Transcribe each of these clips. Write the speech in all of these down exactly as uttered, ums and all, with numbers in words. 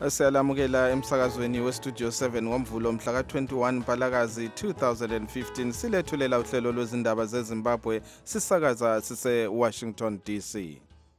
Siyalamukela emsakazweni westudio seven ngomvulo mhla ka twenty-one Mpalakazi two thousand fifteen silethulela uhlelo lwezindaba zeZimbabwe sisakaza sise Washington D C.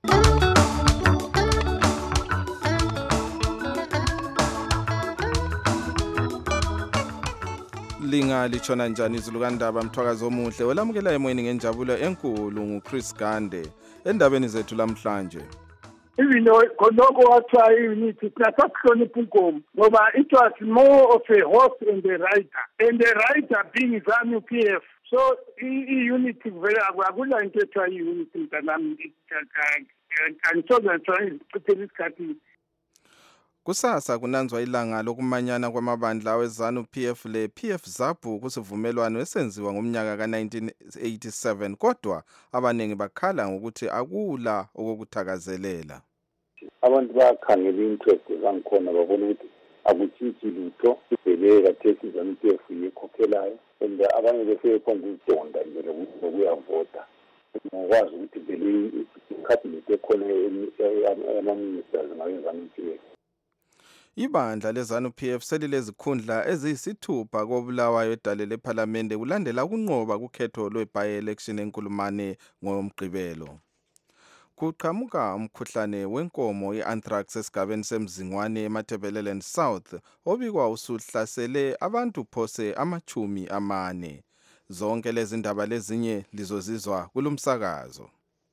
Linga lichona njani izulukandaba mthwakazo omuhle olamukela emoyeni ngenjabulo enkulu nguChris Gande endabeni zethu lamhlanje. Even though Konoko wathiwa unity sasakuhlonipha inkomo ngoba it was more of a horse and a rider and the rider being ZANU P F, so i-unity vele akula into ethiwa i-unity mntanami kansoze ngicithele isikhathi. Kusasa kunanzwa ilanga lokumanyana kwamabandla aweZANU P F le P F ZAPU kusivumelwano esenziwa ngomnyaka ka nineteen eighty-seven kodwa abaningi bakhala ngokuthi akula okukuthakazelela. Abantu bayakhangela interest zangikhona babona ukuthi akuthithi lutho ibhekeka thethi ZANU P F yikhokhelayo and abanye bese kwenza izidonda nje lokuyavota ngokwazi ukuthi vele ikhabinet ekhona ama-ministers ngabe-ZANU P F. Ibandla leZANU P F selilezikhundla eziyisithupha koBulawayo edale lePhalamende kulandela ukunqoba kukhetho lwe-by-election enkulumane ngomgqibelo. Kuqhamuka umkhuhlane wenkomo i-anthrax esigabeni semzingwane eMatabeleland South obikwa usuhlasele abantu phose amachumi amane. Zonke lezi ndaba lezinye lizozizwa kulumsakazo.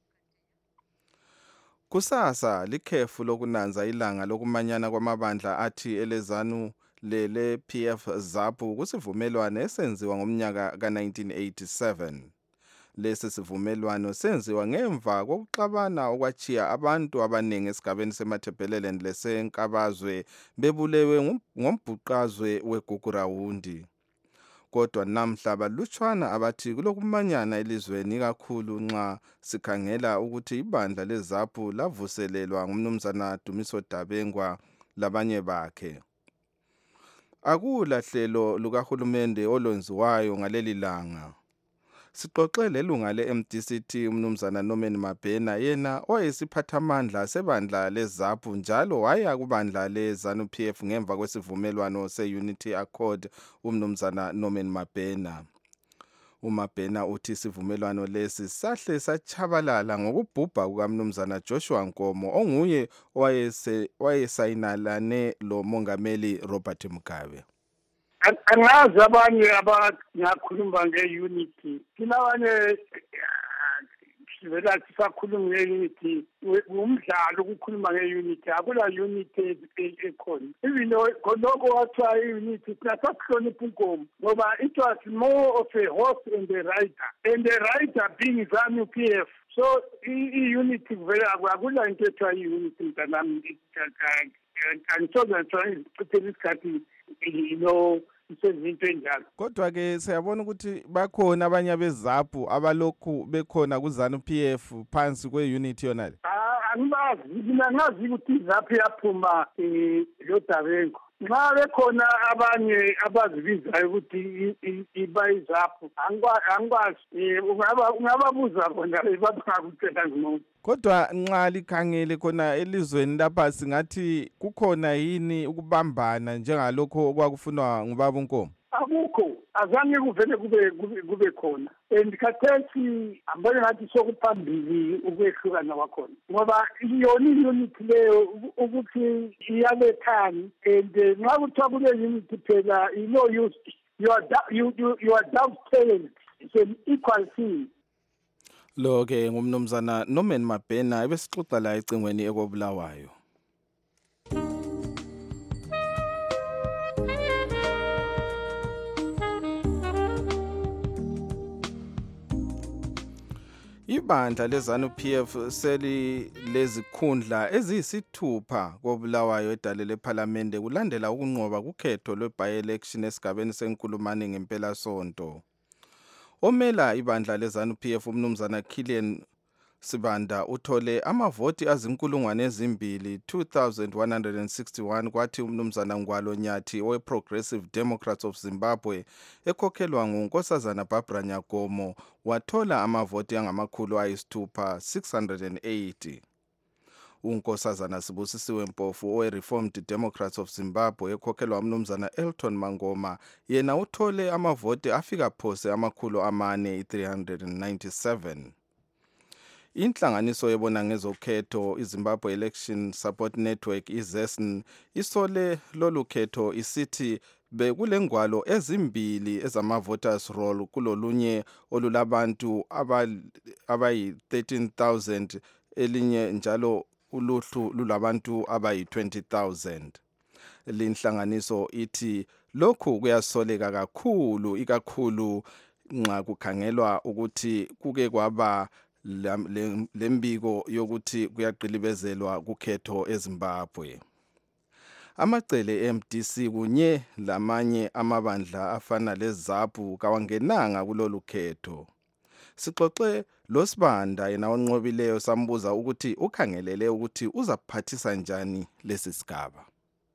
Kusasa likhefu lokunanza ilanga lokumanyana kwamabandla athi eleZANU lele P F ZAPU kusivumelwano esenziwa ngomnyaka ka nineteen eighty-seven. Lesi sivumelwano senziwa ngemva kokuxabana okwachiya abantu abaningi esigabeni seMatabeleland lesenkabazwe bebulewe ngombhuqazwe weGugurawundi. Kodwa namhla balutshwana abathi kulokumanyana elizweni kakhulu nxa sikhangela ukuthi ibandla leZAPU lavuselelwa ngumnumzana Dumiso Dabengwa labanye bakhe. Akula hlelo lukahulumende olwenziwayo ngaleli langa. Sixoxe lelunga le-M D C T umnumzana Norman Mabhena yena oyisiphathamandla sebandla leZAPU njalo waya kubandla leZANU P F ngemva kwesivumelwano se-Unity Accord umnumzana Norman Mabhena. UMabhena uthi isivumelwano lesi sahle sachabalala ngokubhubha kukamnumzana Joshua Nkomo onguye owayesayinalane lo mongameli Robert Mugabe. Angazi abanye abangakhuluma nge-unity kinabanye sivela sisakhuluma nge-unity umdlalo ukukhuluma nge-unity akula unity ekhona. Even though Konoko wathiwa i-unity sasakuhlonipha inkomo ngoba it was more of a horse and a rider and the rider being ZANU P F, so i-unity vele akula into ethiwa i-unity mntanami kansoze ngicithele isikhathi you know isezinto enjalo. Kodwa ke siyabona ukuthi bakhona abanye abeZAPU abalokhu bekhona kuZANU P F phansi kwe-unity yona le. Angibazi mina ngazi ukuthi iZAPU yaphuma lo Dabengo. Nxa bekhona abanye abazibizayo ukuthi ibayiZAPU angikwazi ungababuza bona babangakutshela ngcono. Kodwa nxa likhangele khona elizweni lapha singathi kukhona yini ukubambana njengalokho okwakufunwa ngubaba uNkomo? Akukho, azange kuvele kube kube khona. And khathesi ambone ngathi sokuphambili ukwehlukana kwakhona ngoba iyona i-unity leyo ukuthi iyalethani and nxa kuthiwa kule unity phela you know you you are you you are dovetailed, it's an equal thing. Lo ke ngumnumzana Norman Mabhena ebesixoxa la ecingweni ekobulawayo. Ibandla leZANU P F seli lezikhundla eziyisithupha kobulawayo edale lePhalamende kulandela ukunqoba kukhetho lwe-by-election esigabeni senkulumane ngempela sonto. Omela ibandla leZANU P F umnumzana Kilian Sibanda uthole amavoti azinkulungwane ezimbili two thousand one hundred sixty-one kwathi umnumzana Ngwalo Nyathi we-Progressive Democrats of Zimbabwe ekhokhelwa nguNkosazana Barbara Nyagomo wathola amavoti angamakhulu ayisithupha six hundred eighty. unkosazana Sibusisiwe Mpofu owe-Reformed Democrats of Zimbabwe ekhokhelwa umnumzana Elton Mangoma yena uthole amavote afika phose amakhulu amane three hundred ninety-seven. Inhlanganiso yebona ngezokhetho iZimbabwe Election Support Network iZESN isole lolu khetho isithi bekulengwalo ezimbili ezama voters roll kulolunye olulabantu abayi thirteen thousand elinye njalo uluhlu lulabantu abayi twenty thousand. Linhlanganiso ithi lokhu kuyasoleka kakhulu ikakhulu nxa kukhangelwa ukuthi kuke kwaba lembiko yokuthi kuyaqilibezelwa kukhetho eZimbabwe. Amacele M D C kunye lamanye amabandla afana leZAPU kawangenanga kulolu khetho. Sixoxe loSibanda yena onqobileyo sambuza ukuthi ukhangelele ukuthi uzaphathisa njani lesi sigaba.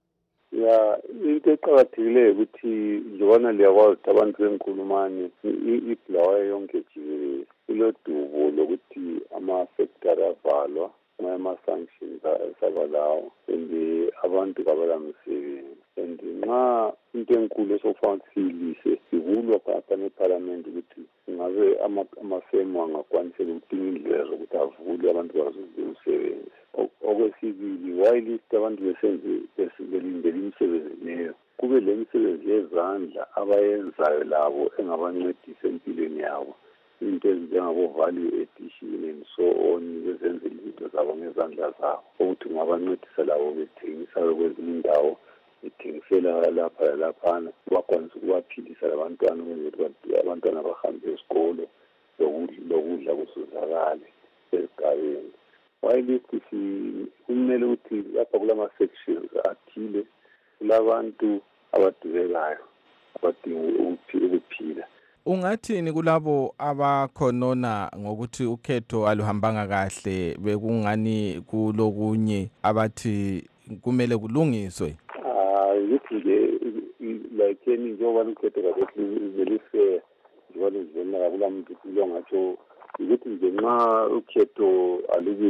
Ya into eqhakathekileyo ukuthi njengoba liyakwazi ukuthi abantu benkulumane ibulawayo yonke jikelele ilodubo lokuthi ama-sector avalwa ama-sanctions asabalawo and abantu kabalamisebenzi and nxa into enkulu esokufanele siyilise sivulwa phakathi nephalamende ukuthi ngabe amafemu angakwanisela ukudinga indlela zokuthi avule abantu bazuze umsebenzi. Okwesibili wayilist abantu besenze belindele imisebenzi leyo kube le misebenzi yezandla abayenzayo labo engabancedisa empilweni yabo into ezinjengabo-value addition and so on bezenzela izinto zabo ngezandla zabo ukuthi ngabancedisa labo bethengisayo kwezinye indawo bethengisela lapha lalaphana bakwanisa ukubaphilisa labantwana ukwenzela ukuthi abantwana bahambe esikolo lokudla kusizakale esigabeni. Wayilist kumele ukuthi lapha kulama-sections athile kulabantu abadubekayo abadinga ukuphila. Ungathini kulabo abakhonona ngokuthi ukhetho aluhambanga kahle bekungani kulokunye abathi kumele kulungiswe? Ah yithi nje like any njengoba ukhetho kahle ngelifair njengoba lizona kulamuntu longatsho ukuthi nje nxa ukhetho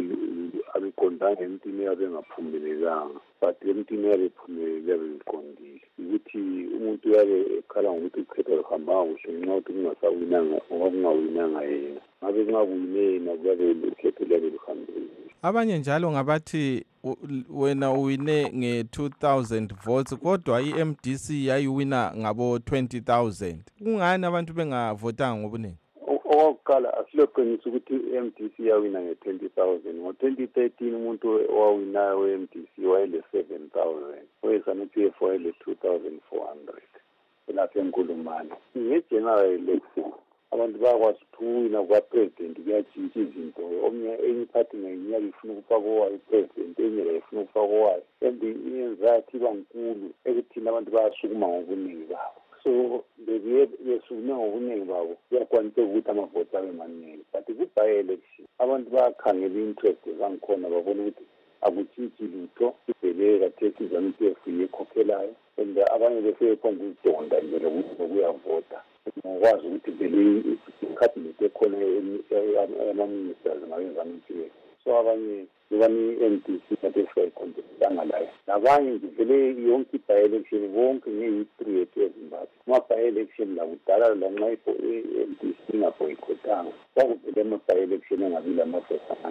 aliqondanga emntwini yabe ngaphumelelanga but emntwini yabe iphumelele yabe iqondile ukuthi umuntu yabe ekhala ngokuthi ukhetho luhambanga kuhle nxa ukuthi kungasawinanga ngoba kungawinanga yena ngabe nxa kuyine yena kuyabe ukhetho liyabe luhambile. Abanye njalo ngabathi wena uwine nge-two thousand votes kodwa i-M D C yayiwina ngabo twenty thousand. Kungani abantu bengavotanga ngobuningi? Okokuqala asiloqinisa ukuthi i-M D C yawina nge-twenty thousand. Ngo-twenty thirteen umuntu owawinayo we-M D C wayele seven thousand. Owe-ZANU-P F wayele two thousand four hundred. Lapha eNkulumane. Nge-general election abantu bayakwazi ukuthi uwina kukapresident kuyatshintsha izinto. Omnye enye iphathi ngenyaka ifuna ukufaka owayo upresident enye la ifuna ukufaka owayo. And iyenzathi iba nkulu ekuthini abantu bayasukuma ngobuningi babo. So besukume ngobuningi babo kuyakwanisa ukuthi amavoti abe maningi but ku-by-election abantu bayakhangela i-interest zangikhona babona ukuthi akutshintshi lutho ibhele kathesi iZANU-P F yekhokhelayo and abanye besephonga ukudonda nje lokuyavota ngokwazi ukuthi vele ikhabinethi ekhona ama-ministers ngabe-ZANU-P F so abanye i-M D C kade sayikhontestanga layo nabanye nje vele yonke i-by-election bonke nge-history yethu eZimbabwe ama-by-election lakudala lanxa i-M D C ingabhoyikhotanga kwakuvele ama-by-election engabi lamafesana.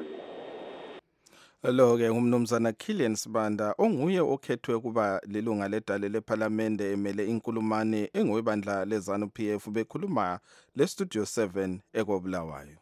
Lo-ke umnumzana Kilian Sibanda onguye okhethwe kuba lilunga ledale lephalamende emele inkulumane engowebandla leZANU-P F bekhuluma leStudio seven ekobulawayo.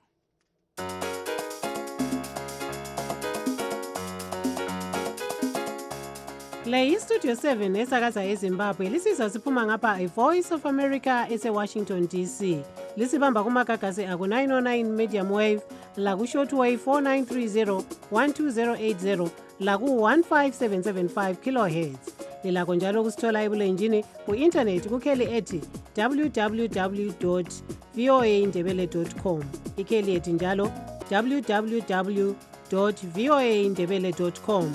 Le iStudio seven esakaza eZimbabwe lisizwa siphuma ngapha iVoice of America ese-Washington D C. Lisibamba kumagagasi aku nine oh nine medium wave, laku shortwave four nine three zero, one two zero eight zero, laku one five seven seven five kilohertz. Lilakho njalo kusithola ebulenjini ku-internet kukheli ethi w w w dot v o a ndebele dot com. Ikheli ethi njalo w w w dot v o a ndebele dot com.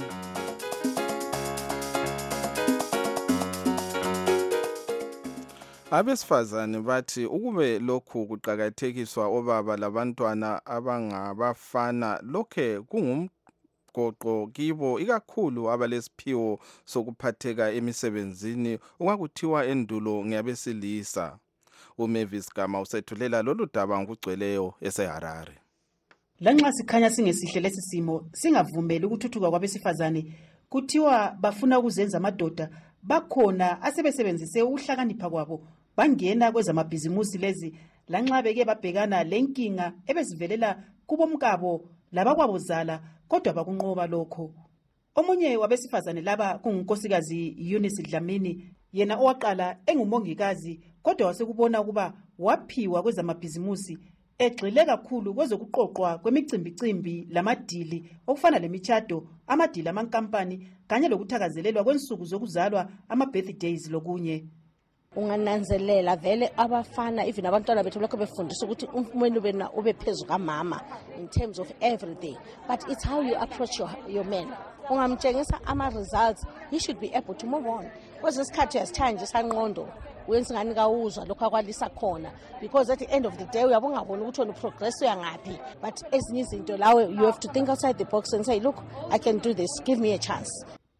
Abesifazane bathi ukube lokhu kuqakathekiswa obaba labantwana abangabafana lokhe kungum sigoqo kibo ikakhulu abalesiphiwo sokuphatheka emisebenzini okwakuthiwa endulo ngeyabesilisa. uMavis Gama usethulela lolu daba ngokugcweleyo eseHarare. Lanxa sikhanya singesihle lesi simo singavumeli ukuthuthuka kwabesifazane kuthiwa bafuna ukuzenza amadoda bakhona asebesebenzise ukuhlakanipha kwabo bangena kwezamabhizimusi lezi lanxa beke babhekana lenkinga ebezivelela kubomkabo labakwabozala kodwa bakunqoba lokho. Omunye wabesifazane laba kungunkosikazi Eunice Dlamini, yena owaqala engumongikazi kodwa wasekubona ukuba waphiwa kwezamabhizimusi egxile kakhulu kwezokuqoqwa kwemicimbicimbi lamadili okufana lemishado, amadili amankampani kanye lokuthakazelelwa kwensuku zokuzalwa ama-birthdays lokunye. Ungananzelela vele abafana even abantwana bethu lokho befundisa ukuthi umfumeni ube na ube phezulu kamama in terms of everything, but it's how you approach your, your men. Ungamtshengisa ama results, he should be able to move on. Kwezesikhathi yasithanje sanqondo wenza ngani kawuzwa lokho akwalisa khona, because at the end of the day uyabongabona ukuthi wena progress uyangapi, but ezinye izinto lawe you have to think outside the box and say, look, I can do this, give me a chance.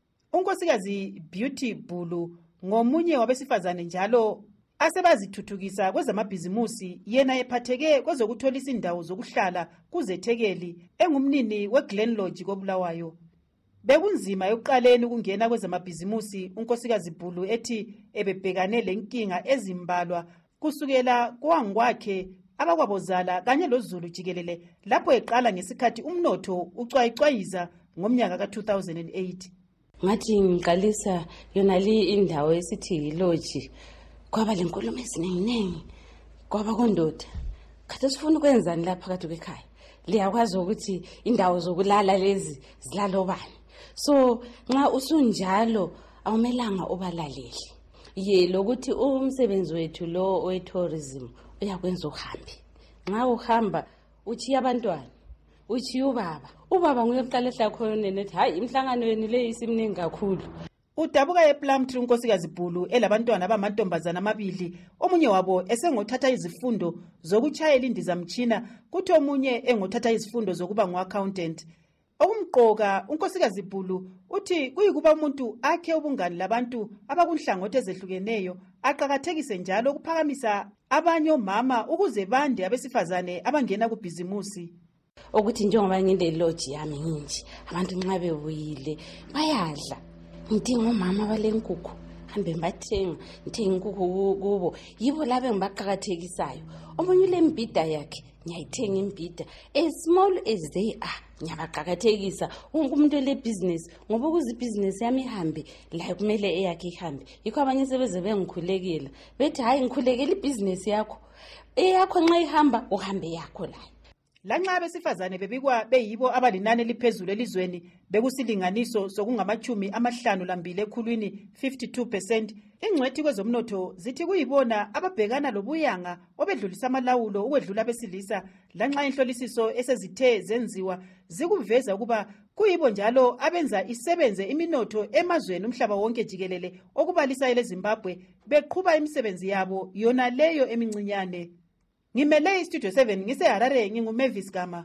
Unkosikazi Beauty Bulu ngomunye wabesifazane njalo asebazithuthukisa kwezamabhizimusi, yena ephatheke kwezokutholisa indawo zokuhlala kuzethekeli, engumnini weGlen Lodge koBulawayo. Bekunzima yokuqaleni ukungena kwezamabhizimusi, unkosikazi Bulu ethi ebebhekane lenkinga ezimbalwa kusukela kwangwakhe abakwabozala kanye loZulu jikelele lapho eqala ngesikhathi umnotho ucwayicwayiza ngomnyaka ka two thousand eight. Ngathi ngiqalisa yona li indawo esithi yilodge kwaba lenkulumo eziningi kwaba kondoda kade sifuna ukwenzani lapha phakathi kwekhaya, liyakwazi ukuthi indawo zokulala lezi zilalo bani. So nxa usunjalo awumelanga obalaleli ye lokuthi umsebenzi wethu lo we-tourism uyakwenza uhambe. Nxa uhamba uchiya abantwana uchiya ubaba, ubaba nguye oqala ehla khona nethi hayi imhlangano yeni le isimningi kakhulu. Udabuka ePlumtree unkosikazi Bulu elabantwana abamantombazana amabili, omunye wabo esengothatha izifundo zokuchayela indizamtshina kuthi omunye engothatha izifundo zokuba ngu-accountant. Okumqoka unkosikazi Bulu uthi kuyikuba umuntu akhe ubungani labantu abakunhlangothi ezehlukeneyo, aqhakathekise njalo ukuphakamisa abanye omama ukuze bande abesifazane abangena kubhizimusi. Ukuthi njengoba nginde lodge yami nginje abantu nxa bebuyile bayadla, ngidinga omama balenkukhu hambe mbathenga ngithenga inkukhu kubo, yibo laba engibaqhakathekisayo. Omunye lembida yakhe ngiyayithenga imbida as small as they are, ngiyabaqhakathekisa umuntu le business ngoba ukuze business yami ihambe la kumele eyakhe ihambe. Yikho abanye sebeze bengikhulekela bethi hayi ngikhulekela ibusiness yakho, eyakho nxa ihamba uhambe yakho la. Lanxa abesifazane bebikwa beyibo abalinani liphezulu elizweni bekusilinganiso sokungamachumi amahlanu lambili ekhulwini fifty-two percent, ingcwethi kwezomnotho zithi kuyibona ababhekana lobuyanga obedlulisa amalawulo ukwedlula abesilisa. Lanxa inhlolisiso esezithe zenziwa zikuveza ukuba kuyibo njalo abenza isebenze iminotho emazweni umhlaba wonke jikelele okubalisa eleZimbabwe beqhuba imisebenzi yabo yona leyo emincinyane. Ngimele iStudio seven ngiseHarare, nginguMavis Gama.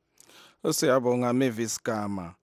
Siyabonga Mavis Gama.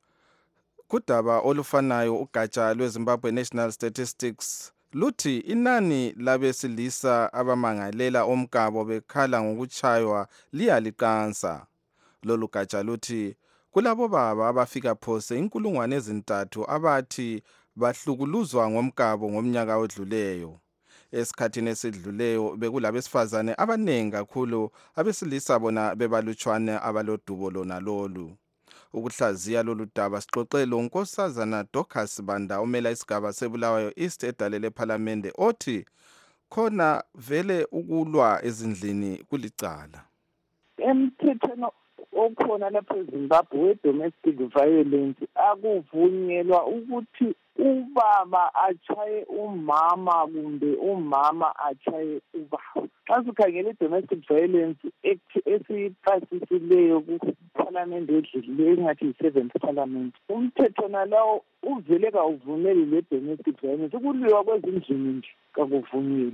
Kudaba olufanayo ugatsha lweZimbabwe National Statistics luthi inani labesilisa abamangalela omkabo bekhala ngokuchaywa liyaliqansa. Lolu gatsha luthi kulabo baba abafika phose inkulungwane ezintathu abathi bahlukuluzwa ngomkabo ngomnyaka odluleyo. Esikhathini esidluleyo bekulabesifazane abanengi kakhulu, abesilisa bona bebalutshwane abalodubo lona lolu. Ukuhlaziya lolu daba sixoxele unkosazana Dorcas Banda omela isigaba seBulawayo East edalele eParliament othi khona vele ukulwa ezindlini kulicala. Emthethweni okhona lapha eZimbabwe we-domestic violence akuvunyelwa ukuthi ubaba achaye umama kumbe umama achaye ubaba. Xa sikhangela i-domestic violence act esipasisileyo kuParliament edlulileyo engathi yi-seventh Parliament, umthetho nalawo uvele kawuvumeli le domestic violence. Ukulwiwa kwezindlini nje kakuvunyelwa.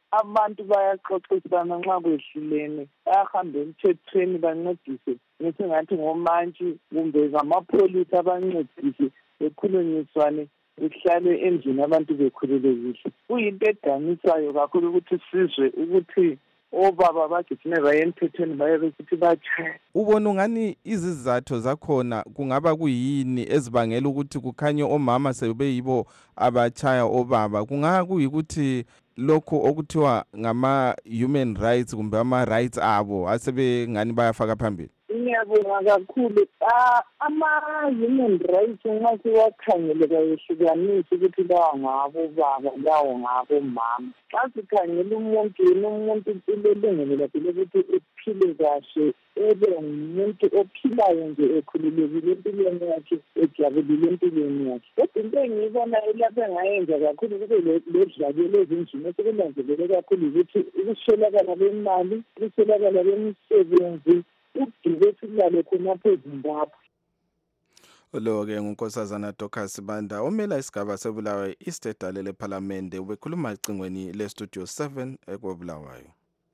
abantu bayaxoxisana nxa kwehlulene bayahamba emthethweni bancedise ngesingathi ngomantshi kumbe ngamapholisa abancedise bekhulunyiswane kuhlale endlini abantu bekhululekile. Kuyinto edanisayo kakhulu ukuthi sizwe ukuthi obaba bagijime baye emthethweni baye besithi batshaya. Ubona ungani izizathu zakhona kungaba kuyini ezibangela ukuthi kukhanye omama sebeyibo abachaya obaba? Kungaba kuyikuthi lokho okuthiwa ngama human rights kumbe ama rights abo asebe ngani bayafaka phambili? Ngiyabonga kakhulu. Ama-human rights nxa siwakhangele kayehlukanisa ukuthi lawo ngabo baba lawo ngabo mama. Xa sikhangele umuntu yena umuntu ulelungelo lakhe lokuthi ephile kahle ebe ngumuntu ophilayo nje ekhululekile empilweni yakhe ejabulile empilweni yakhe. Kodwa into engiyibona elapha engayenza kakhulu kube ledlakelo ezindlini esekulandelele kakhulu ukuthi ukuswelakala kwemali, ukuswelakala kwemisebenzi, ukudube silale khonapho eZimbabwe. Lo-ke ngunkosazana Dorcas Banda omela isigaba sebulawayo i-State Dalele Parliamente ubekhuluma ecingweni le-Studio seven ekobulawayo.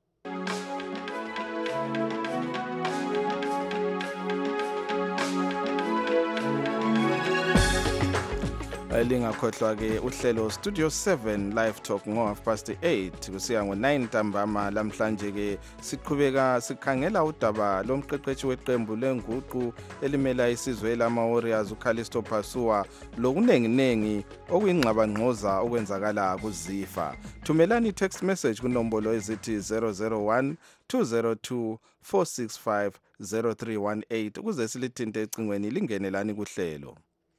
Lingakhohlwa ke uhlelo Studio seven Live Talk ngo half past eight kusiya ngo nine ntambama. Lamhlanje ke siqhubeka sikhangela udaba lomqeqeshi weqembu lenguqu elimela isizwe lama Warriors uKalisto Pasua lokunenginengi okuyingxabangxoza okwenzakala kuZifa. Thumelani text message kunombolo ezithi zero zero one two zero two four six five zero three one eight ukuze silithinte ecingweni lingenelani kuhlelo.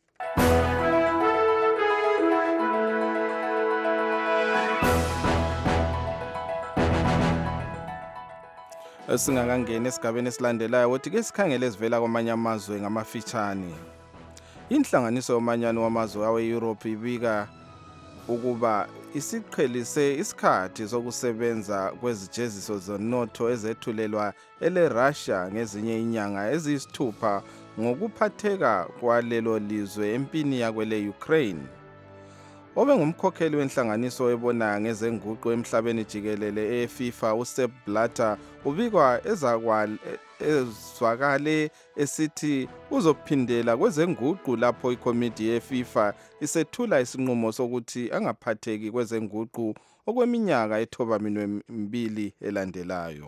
Singakangena esigabeni esilandelayo wothi ke sikhangele sivela kwamanye amazwe ngamafitshane. Inhlanganiso yomanyano wamazwe awe-Europe ibika ukuba isiqhelise isikhathi sokusebenza kwezijeziso zonotho ezethulelwa ele-Russia ngezinye inyanga eziyisithupha ngokuphatheka kwalelo lizwe empini yakwele Ukraine. Obe ngumkhokheli wenhlanganiso ebona ngezenguqu emhlabeni jikelele e-FIFA uSepp Blatter ubikwa ezwakale esithi uzophindela kwezenguqu lapho ikomiti ye-FIFA isethula isinqumo sokuthi angaphatheki kwezenguqu okweminyaka ethoba minwembili elandelayo.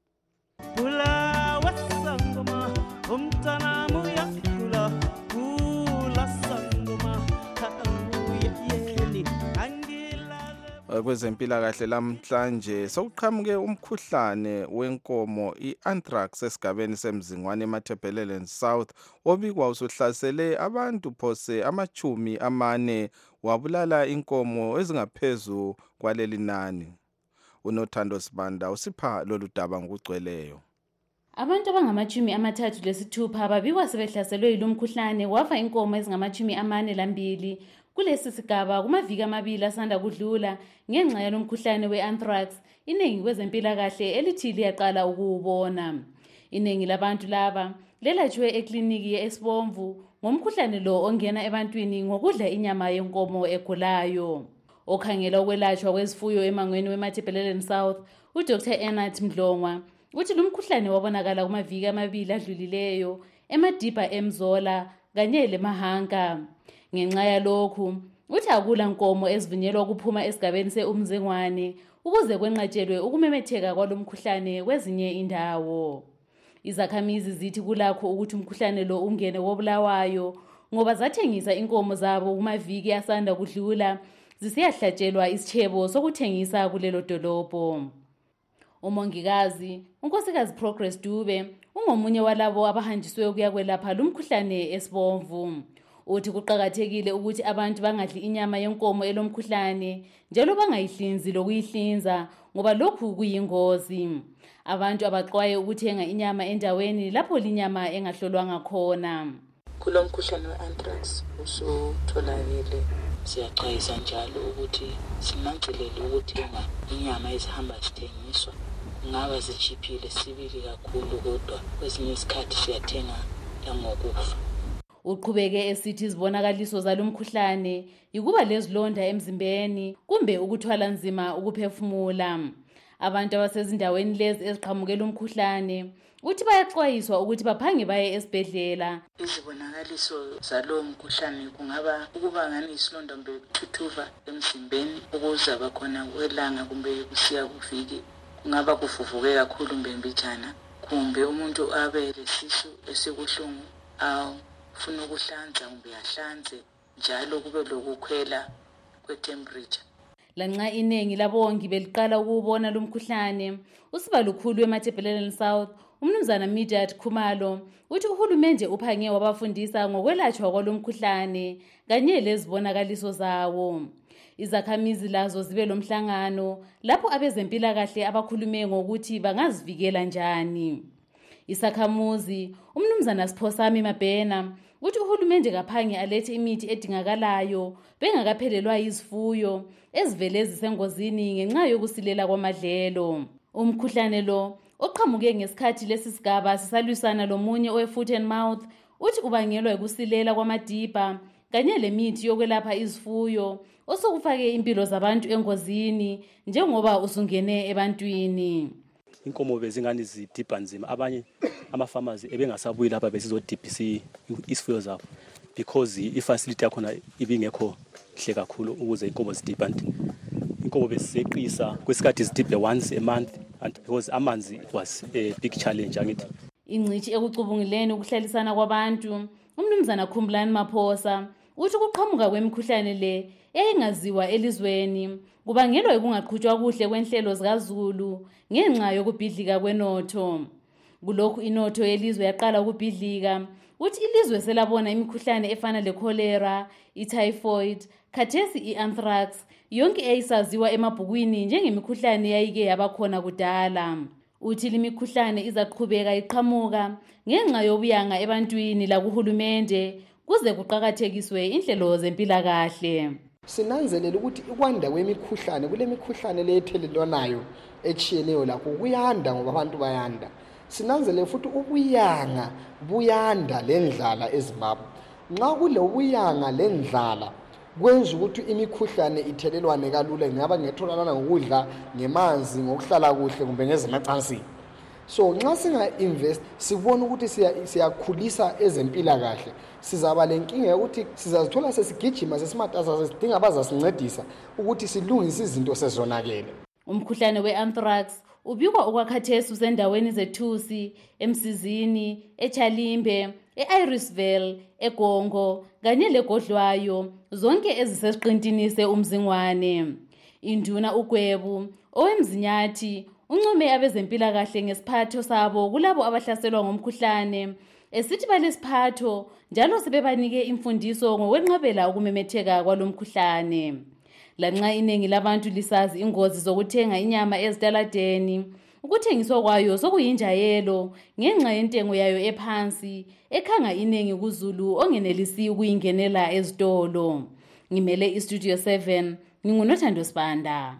Kwezempilakahle lamhlanje sokuqhamuke umkhuhlane wenkomo i-anthrax esigabeni semzingwane eMatabeleland South obikwa usuhlasele abantu phose amachumi amane wabulala inkomo ezingaphezu kwaleli nani. UNothando Sibanda usipha lolu daba ngokugcweleyo. Abantu abangamachumi amathathu lesithupha babikwa sebehlaselwe yilomkhuhlane wafa inkomo ezingamachumi amane lambili kulesi sigaba kumaviki amabili asanda kudlula ngenxa yalomkhuhlane we-anthrax. Iningi kwezempilakahle elithi liyaqala ukuwubona. Iningi labantu laba lelatshwe ekliniki ye-Esbomvu ngomkhuhlane lo ongena ebantwini ngokudla inyama yenkomo egulayo. Okhangela ukwelatshwa kwezifuyo emangweni weMatabeleland South uDr Ennard Mdlongwa uthi lumkhuhlane wabonakala kumaviki amabili adlulileyo eMadiba eMzola kanye leMahanka. Ngenxa yalokhu uthi akula nkomo ezivunyelwa ukuphuma esigabeni se-Umzingwane ukuze kwenqatshelwe ukumemetheka kwalomkhuhlane kwezinye indawo. Izakhamizi zithi kulakho ukuthi umkhuhlane lo ungene wobulawayo ngoba zathengisa inkomo zabo kumaviki asanda kudlula zisiyahlatshelwa isichebo sokuthengisa kulelo dolobho. Umongikazi unkosikazi Progress Dube ungomunye walabo abahanjiswe ukuya kwelapha lumkhuhlane eSbomvu. Uthi kuqakathekile ukuthi abantu bangadli inyama yenkomo elomkhuhlane njalo bangayihlinzi lokuyihlinza ngoba lokhu kuyingozi. Abantu abaxwaye ukuthenga inyama endaweni lapho linyama engahlolwanga khona. Kulomkhuhlane we-anthrax usutholakele, siyaxwayisa njalo ukuthi sinanzelele ukuthenga inyama ezihamba zithengiswa. Ngaba zichiphile sibili kakhulu kodwa kwesinye isikhathi siyathenga yangokufa. Uqhubeke esithi izibonakaliso zalomkhuhlane yikuba lezilonda emzimbeni kumbe ukuthwala nzima ukuphefumula. Abantu abasezindaweni lezi eziqhamukela umkhuhlane uthi bayaxwayiswa ukuthi baphange baye esibhedlela. Izibonakaliso zalowo mkhuhlane kungaba ukuba ngani isilonda mbe kuthuthuva emzimbeni, ukuzaba khona kwelanga kumbe kusiya kuviki, kungaba kuvuvuke kakhulu mbembijana, kumbe umuntu abe lesisu esikuhlungu afuna ukuhlanza kumbe ahlanze, njalo kube lokukhwela kwetemperature. Lanxa iningi labongi beliqala ukubona lumkhuhlane, usiba lukhulu eMatabeleland South, umnumzana Midat Khumalo uthi uhulumende uphange wabafundisa ngokwelatshwa kwalomkhuhlane kanye lezibonakaliso zawo. Izakhamizi lazo zibe lomhlangano lapho abezempilakahle abakhulume ngokuthi bangazivikela njani. Isakhamuzi umnumzana Siphosami Mabhena uthi uhulumende kaphange alethe imithi edingakalayo bengakaphelelwa izifuyo ezivele zisengozini ngenxa yokusilela kwamadlelo. Umkhuhlane lo oqhamuke ngesikhathi lesi sigaba sisalwisana lomunye owe-foot and mouth uthi ubangelwa ukusilela kwamadibha kanye lemithi yokwelapha izifuyo osokufake impilo zabantu engozini njengoba usungene ebantwini. Inkomo bezingani zidibha nzima, abanye amafamazi ebengasabuyi lapha besizodibhisa isifuyo zabo because ifacility yakhona ibingekho hle kakhulu ukuze inkomo zidibha. Inkomo beseqisa kwesikhathi zidibhe once a month and because amanzi was a big challenge angithi. Ingcithi ekucubungileni ukuhlalisana kwabantu umnumzana Khumlani Maphosa uthi ukuqhamuka kwemikhuhlane le eyingaziwa elizweni kubangelwa ukungaqhutshwa kuhle kwenhlelo zikaZulu ngenxa yokubhidlika kwenotho. Kulokhu inotho yelizwe yaqala ukubhidlika uthi ilizwe selabona imikhuhlane efana lecholera, ityphoid, khathesi ianthrax, yonke eyayisaziwa emabhukwini njengemikhuhlane yayike yabakhona kudala. Uthi limikhuhlane izaqhubeka iqhamuka ngenxa yobuyanga ebantwini lakuhulumende kuze kuqakathekiswe inhlelo zempilakahle. Sinanzelela ukuthi ukwanda kwemikhuhlane kule mikhuhlane leyethelelwanayo etshiyeneyo lakho kuyanda ngoba abantu bayanda. Sinanzelela futhi ubuyanga buyanda lendlala eZimbabwe. Nxa kule ubuyanga lendlala kwenza ukuthi imikhuhlane ithelelwane kalula, ngaba ngetholana ngokudla, ngemanzi, ngokuhlala kuhle kumbe ngezemacansini. So nxa singa invest sibona ukuthi siyakhulisa ezempilakahle, sizaba lenkinga ukuthi sizazithola sesigijima sesimataza sesidinga abazasincedisa ukuthi silungise izinto sezonakele. Umkhuhlane we-anthrax ubikwa okwakhathesi usendaweni zethusi, eMsizini, eChalimbe, e-Irisville, eGongo kanye leGodlwayo, zonke ezisesiqintini se-Umzingwane. Induna uGwebu owemzinyathi uncome abezempilakahle ngesiphatho sabo kulabo abahlaselwa ngomkhuhlane, esithi balesiphatho njalo sebebanike imfundiso ngokwenqabela ukumemetheka kwalomkhuhlane. Lanxa iningi labantu lisazi ingozi zokuthenga inyama ezitaladeni, ukuthengiswa kwayo sokuyinjayelo ngenxa yentengo yayo ephansi ekhanga iningi kuZulu ongenelisi ukuyingenela ezitolo. Ngimele iStudio seven, nginguNothando Sibanda.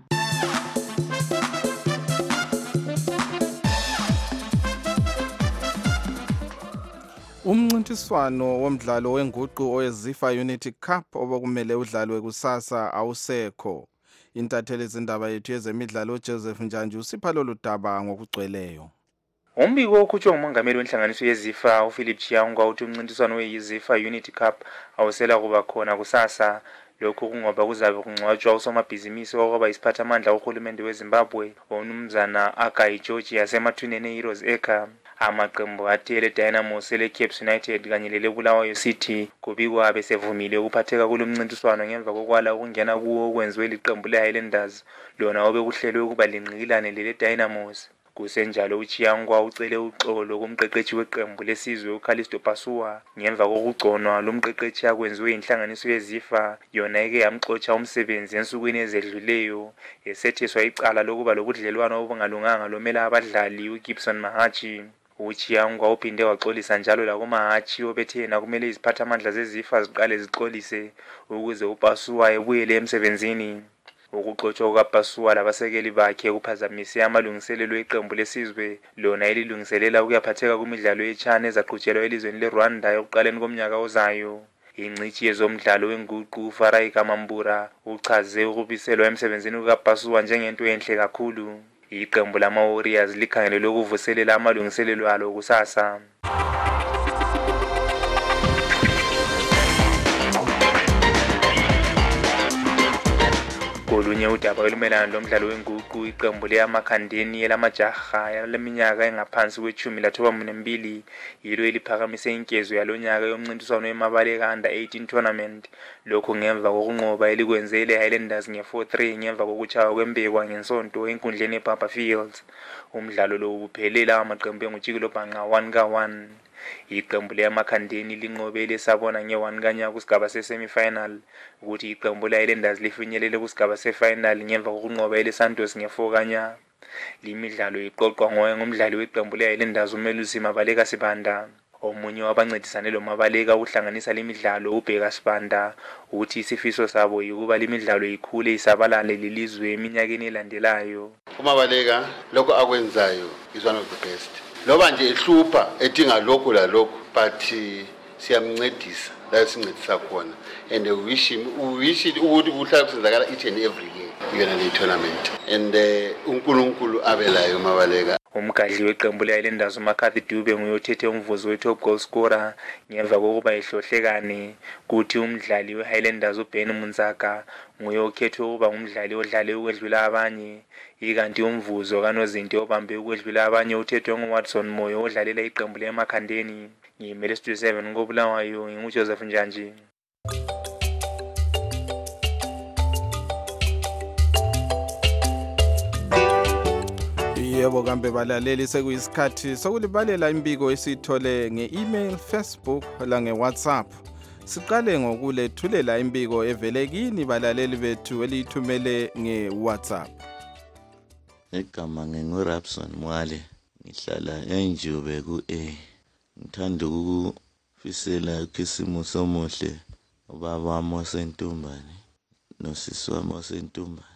Umncintiswano womdlalo wenguqu oweZifa Unity Cup obokumele udlalwe kusasa awusekho. Intatheli izindaba yethu yezemidlalo uJoseph Njanju usipha lolu daba ngokugcweleyo. Umbiko okhutshwe ngumongameli wenhlanganiso yeZifa uPhilip Chiyangwa uthi umncintiswano weZifa Unity Cup awusela kuba khona kusasa. Lokhu kungoba kuzabe kungcwatshwa usomabhizinisi okwaba isiphathamandla uhulumende weZimbabwe umnumzana Agai George yasemathuneni eHeroes Acre. Amaqembu athile Dynamos leCapes United kanye leleBulawayo City kubikwa besevumile ukuphatheka kulomncintiswano ngemva kokwala ukungena kuwo okwenziwe liqembu leHighlanders lona obekuhlelwe ukuba linqikilane lele Dynamos. Kusenjalo uChiyangwa ucele uxolo kumqeqeshi weqembu lesizwe uCalisto Pasua ngemva kokugconwa lomqeqeshi akwenziwe inhlanganiso yeZifa yona eke yamxotsha umsebenzi ensukwini ezedluleyo esetheswa icala lokuba lokudlelwana obungalunganga lomela abadlali uGibson Mahachi. uChiyangwa uphinde waxolisa njalo lakuMahachi obethe yena kumele iziphathamandla zeZifa ziqale zixolise ukuze uPasua ebuyele emsebenzini. Ukuxotshwa kukaPasua labasekeli bakhe kuphazamise amalungiselelo eqembu lesizwe lona elilungiselela ukuyaphatheka kumidlalo yeCHAN ezaqhutshelwa elizweni leRwanda ekuqaleni komnyaka ozayo. Ingcitshi yezomdlalo wenguqu uFarai Kamambura uchaze ukubiselwa emsebenzini kukaPasua njengento enhle kakhulu. Iqembu lama-Warriors likhangelelwe ukuvuselela amalungiselelo alo kusasa. Kolunye udaba olumelana lomdlalo wenguqu iqembu leyamakhandeni elamajaha leminyaka engaphansi kwechumi lathoba mbili yilo eliphakamise inkezo yalonyaka yomncintiswano wemabaleka under eighteen tournament. Lokho ngemva kokunqoba elikwenze le-Highlanders nge-four three ngemva kokuchawa kwembekwa ngensonto enkundleni eBaba Fields. Umdlalo lo ubuphelela amaqembu engujikelo bhanqa one ka one. Iqembu leyamakhandeni linqobe lesabona nge-one kanya kusigaba se-semi-final ukuthi iqembu le-Highlanders lifinyelele kusigaba se-final ngemva kokunqoba ele-Santos nge-four kanya. Limidlalo iqoqwa ngoye ngumdlali weqembu le-Highlanders uMelusi Mabaleka Sibanda. Omunye wabancedisane lo Mabaleka uhlanganisa lemidlalo uBheka Sibanda uthi isifiso sabo yikuba lemidlalo ikhule isabalale lelizwe eminyakeni elandelayo. uMabaleka lokho akwenzayo is one of the best. Loba nje ehlupha edinga lokho la lokho but siyamncedisa la sincedisa khona and we wish him we wish ukuthi uhlala kusenzakala each and every year yena le tournament and uNkulunkulu abelayo uMabaleka. Umgadli weqembu le-Highlanders uMcCarthy Dube nguyothethe umvuzo we-top goal scorer ngemva kokuba ehlohlekane kuthi umdlali we-Highlanders uBen Munzaka nguye okhethwe ukuba ngumdlali odlale ukwedlula abanye ikanti umvuzo kaNozinto obambe ukwedlula abanye uthethwe nguWatson Moyo odlalela iqembu leyamakhandeni. Ngimele Studio seven ngobulawayo nginguJoseph Njanji. Yebo kambe balaleli sekuyisikhathi sokulibalela imbiko esithole nge-email, Facebook la nge-WhatsApp. Siqale ngokulethulela imbiko evele kini balaleli bethu eliyithumele nge-WhatsApp. Egama ngingurabson Mwale ngihlala eNjube ku-A. Ngithanda ukufisela ukhisimusi omuhle ubaba wami osentumbane nosisi wami osentumbane.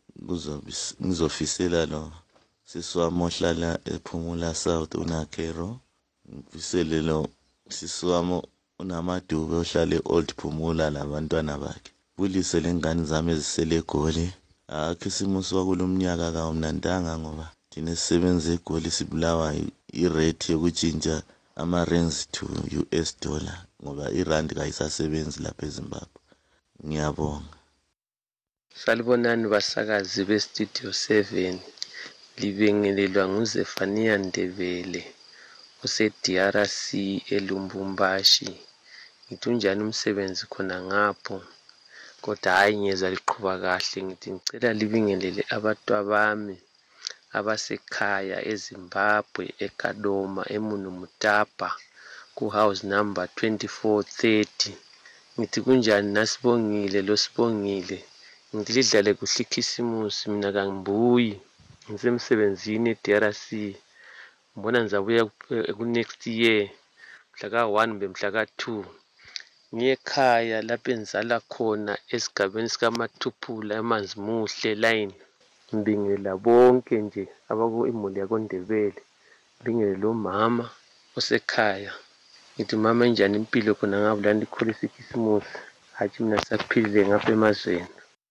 Ngizofisela lo sisi wami ohlala ePhumula South uNakhero. Ngifisele lo sisi wami unamadube ohlala eOld Phumula labantwana bakhe. Bulise lengane zami ezisele eGoli. Akhisimusi wakulomnyaka kawumnandanga ngoba thina sisebenza eGoli sibulawa irate yokutshintsha ama-rands to U S dollar ngoba irandi kayisasebenzi lapha eZimbabwe. Ngiyabonga. Salibonani basakazi beStudio seven. Libingelelwa nguZefania Ndebele ose-D R C eLumbumbashi. Ngithi unjani umsebenzi khona ngapho? Kodwa hayi ngiyezwa liqhuba kahle ngithi ngicela libingelele abatwabami abasekhaya eZimbabwe eKadoma eMunumutapa ku house number twenty-four thirty. Ngithi kunjani nasibongile lo Sibongile. Ngithi lidlale kuhle ikhisimusi mina kangibuyi. Ngisemsebenzini eD R C. Ngibona ngizabuya ku next year mhla ka one bemhla ka two. Ngiyekhaya lapho enzala khona esigabeni sikaMathuphula emanzi muhle line. Ngibingela bonke nje abaku imuli yakoNdebele. Ngibingele lo mama osekhaya. Ngithi mama enjani impilo khona ngabulani likhulisa ikhisimusi. Hathi mina saphilile ngapha emazweni.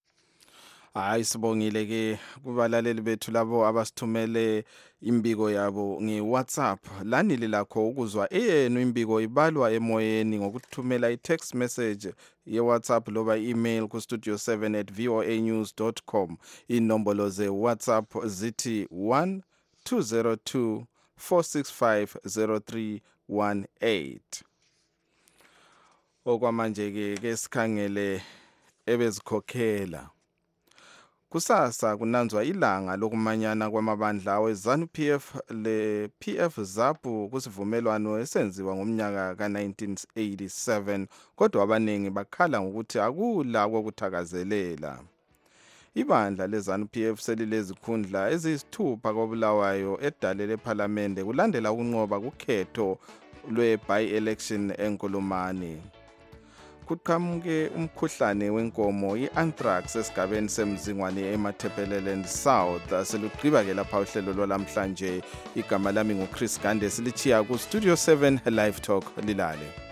Hayi sibongile ke kubalaleli bethu labo abasithumele imbiko yabo nge-WhatsApp. Lani lilakho ukuzwa eyenu imbiko ibalwa emoyeni ngokuthumela i-text message ye-WhatsApp loba i-email ku studio seven at voanews dot com. Inombolo ze-WhatsApp zithi one two zero two four six five zero three one eight. Okwamanje ke ke sikhangele ebezikhokhela. Kusasa kunanzwa ilanga lokumanyana kwamabandla aweZANU P F le P F ZAPU kusivumelwano esenziwa ngomnyaka ka nineteen eighty-seven kodwa abaningi bakhala ngokuthi akula kokuthakazelela. Ibandla leZANU P F selilezikhundla eziyisithupha koBulawayo edale leParliament kulandela ukunqoba kukhetho lwe-by-election eNkulumane. kuqhamuke umkhuhlane wenkomo i-anthrax esigabeni semzingwane eMatabeleland South. Selugqiba ke lapha uhlelo lwalamhlanje. Igama lami nguChris Gande, silichiya ku Studio seven Live Talk lilale.